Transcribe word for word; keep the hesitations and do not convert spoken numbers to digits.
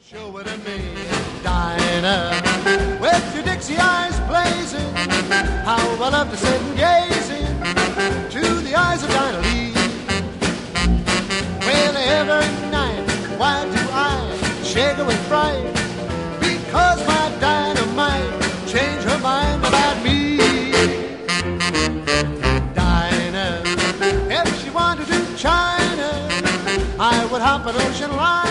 Show it to me, Dinah, with your Dixie eyes blazing. How I love to sit and gaze into the eyes of Dinah Lee. Well, every night, why do I shake her with fright? Because my dynamite changed her mind about me. Dinah, if she wanted to China, I would hop an ocean line.